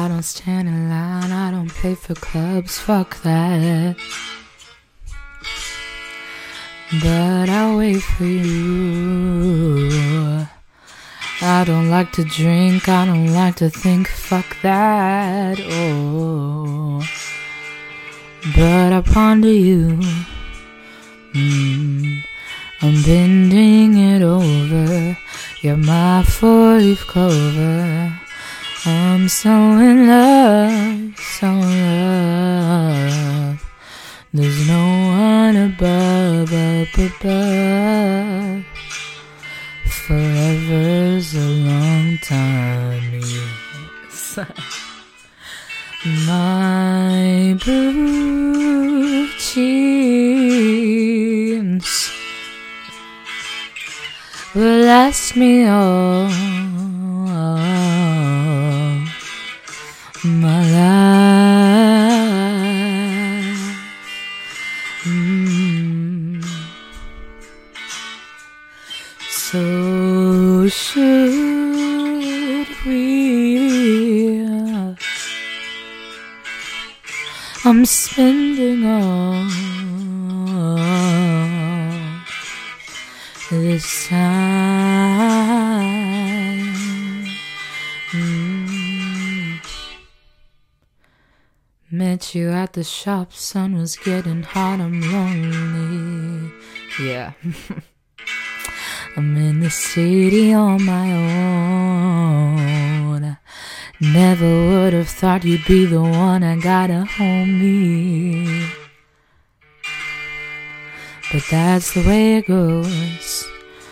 I don't stand in line, I don't pay for clubs, fuck that. But I'll wait for you. I don't like to drink, I don't like to think, fuck that. Oh, but I ponder you. I'm bending it over. You're my four-leaf clover. I'm so in love, so in love. There's no one above, up above. Forever's a long time, yes. My blue jeans will last me all my life. So should we? I'm spending all this time. Met you at the shop, sun was getting hot, I'm lonely. Yeah. I'm in the city on my own. Never would have thought you'd be the one I gotta hold me. But that's the way it goes.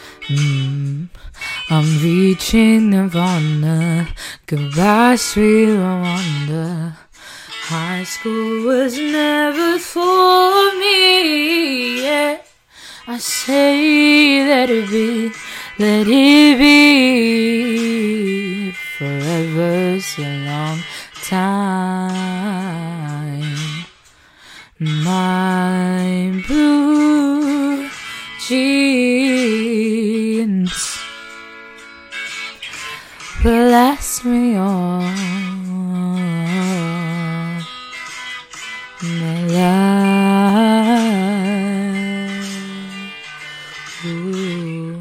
I'm reaching Nirvana. Goodbye, sweet Rwanda. High school was never for me, yeah. I say let it be, let it be. Forever's a long time. My blue jeans will last me all my life. Ooh.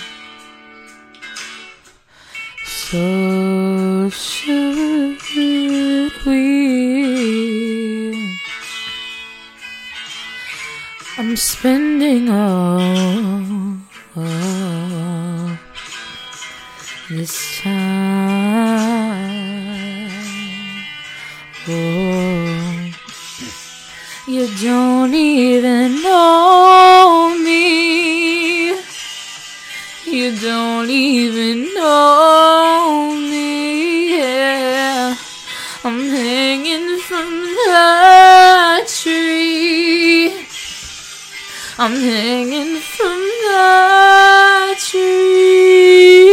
So should we? I'm spending all this time. Oh, you don't even know me. You don't even know me, yeah. I'm hanging from the tree. I'm hanging from the tree.